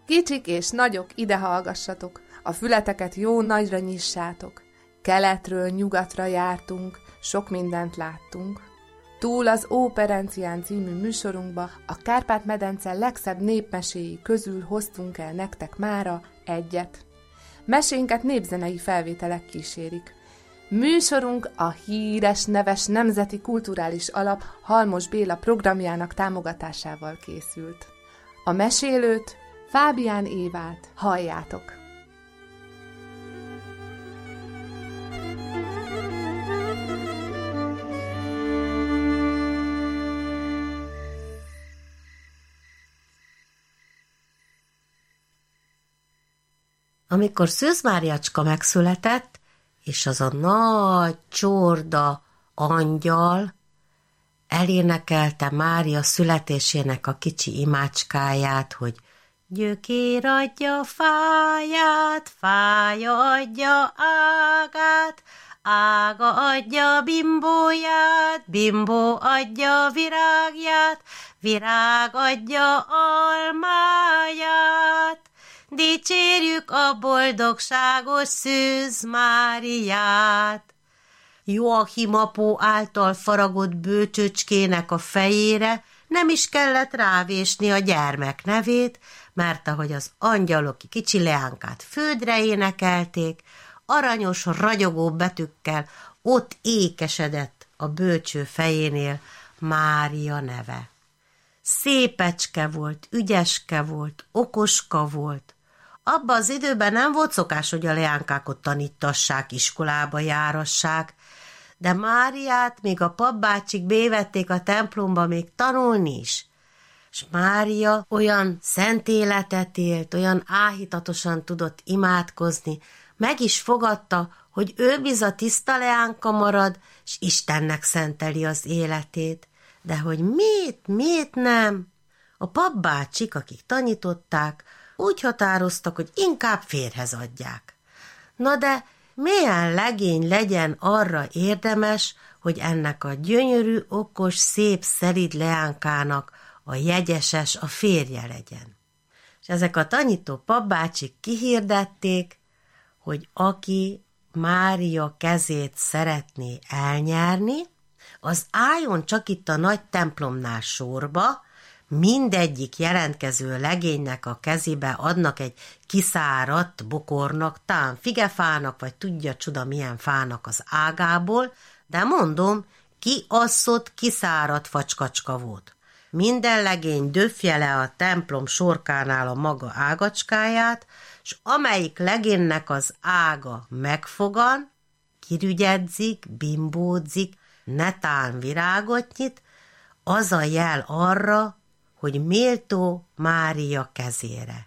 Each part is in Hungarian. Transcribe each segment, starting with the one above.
Kicsik és nagyok, ide hallgassatok, a fületeket jó nagyra nyissátok. Keletről nyugatra jártunk, sok mindent láttunk. Túl az Óperencián című műsorunkba a Kárpát-medence legszebb népmeséi közül hoztunk el nektek mára egyet. Mesénket népzenei felvételek kísérik. Műsorunk a híres, neves Nemzeti Kulturális Alap Halmos Béla programjának támogatásával készült. A mesélőt, Fábián Évát halljátok! Amikor Szűz Máriacska megszületett, és az a nagy csorda angyal elénekelte Mária születésének a kicsi imácskáját, hogy gyökér adja fáját, fája adja ágát, ága adja bimbóját, bimbó adja virágját, virág adja almáját. Dicsérjük a boldogságos Szűz Máriát! Joachim apó által faragott bőcsöcskének a fejére nem is kellett rávésni a gyermek nevét, mert ahogy az angyalok kicsi leánkát földre énekelték, aranyos, ragyogó betűkkel ott ékesedett a bőcső fejénél Mária neve. Szépecske volt, ügyeske volt, okoska volt. Abba az időben nem volt szokás, hogy a leánkákat tanítassák, iskolába járassák, de Máriát még a papbácsik bévették a templomba még tanulni is. És Mária olyan szent életet élt, olyan áhítatosan tudott imádkozni, meg is fogadta, hogy ő biza tiszta leánka marad, és Istennek szenteli az életét. De hogy miért nem? A papbácsik, akik tanították, úgy határoztak, hogy inkább férjhez adják. Na de milyen legény legyen arra érdemes, hogy ennek a gyönyörű, okos, szép, szelíd leánkának a jegyeses a férje legyen. És ezek a tanító papbácsik kihirdették, hogy aki Mária kezét szeretné elnyerni, az álljon csak itt a nagy templomnál sorba, mindegyik jelentkező legénynek a kezébe adnak egy kiszáradt bokornak, tán figefának, vagy tudja csuda milyen fának az ágából, de mondom, kiasszott, kiszáradt facskacska volt. Minden legény döfje le a templom sorkánál a maga ágacskáját, s amelyik legénynek az ága megfogan, kirügyedzik, bimbódzik, netán virágot nyit, az a jel arra, hogy méltó Mária kezére.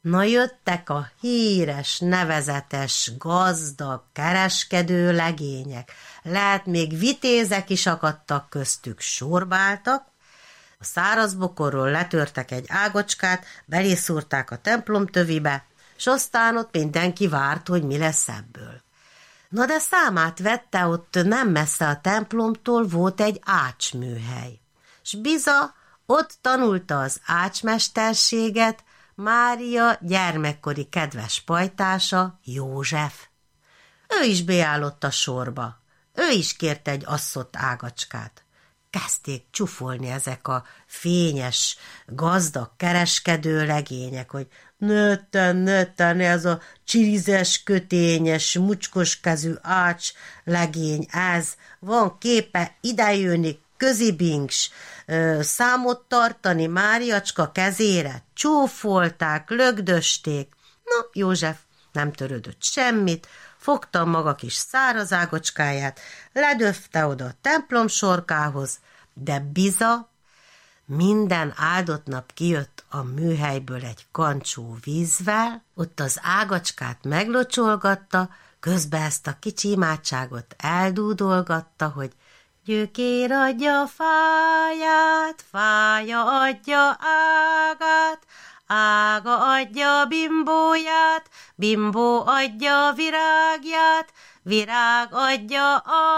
Na jöttek a híres, nevezetes, gazdag, kereskedő legények. Lehet még vitézek is akadtak köztük, sorbáltak. A szárazbokorról letörtek egy ágocskát, belészúrták a templom tövibe, s aztán ott mindenki várt, hogy mi lesz ebből. Na de számát vette, ott nem messze a templomtól volt egy ácsműhely. S biza, ott tanulta az ácsmesterséget Mária gyermekkori kedves pajtása, József. Ő is beállott a sorba. Ő is kért egy asszott ágacskát. Kezdték csufolni ezek a fényes, gazdag kereskedő legények, hogy nőtten, ez a csirizes, kötényes, mucskos kezű ács legény, ez, van képe idejönni, közibinks, számot tartani Máriacska kezére, csófolták, lögdösték. Na, József nem törődött semmit, fogta maga kis száraz ágocskáját, ledöfte oda a templom sorkához, de biza, minden áldott nap kijött a műhelyből egy kancsó vízvel, ott az ágacskát meglocsolgatta, közben ezt a kicsi imádságot eldúdolgatta, hogy gyökér adja fáját, fája adja ágát, ága adja bimbóját, bimbó adja virágját, virág adja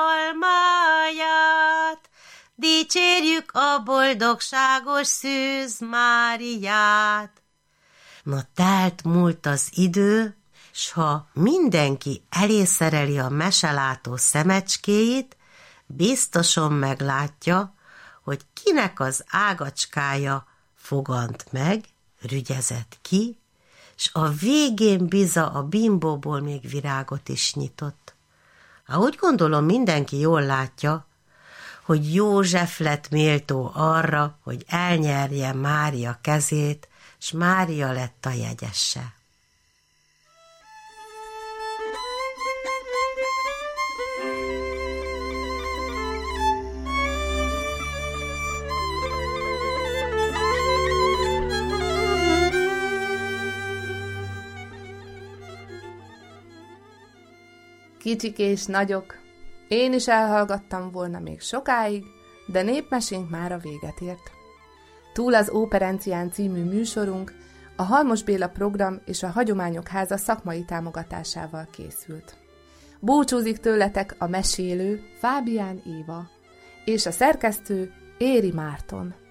almáját. Dicsérjük a boldogságos Szűz Máriát. Na, telt múlt az idő, s ha mindenki elészereli a meselátó szemecskéit, biztosan meglátja, hogy kinek az ágacskája fogant meg, rügyezett ki, s a végén biza a bimbóból még virágot is nyitott. Úgy gondolom, mindenki jól látja, hogy József lett méltó arra, hogy elnyerje Mária kezét, s Mária lett a jegyesse. Kicsik és nagyok, én is elhallgattam volna még sokáig, de népmesénk már a véget ért. Túl az Óperencián című műsorunk a Halmos Béla Program és a Hagyományok Háza szakmai támogatásával készült. Búcsúzik tőletek a mesélő Fábián Éva és a szerkesztő Éri Márton.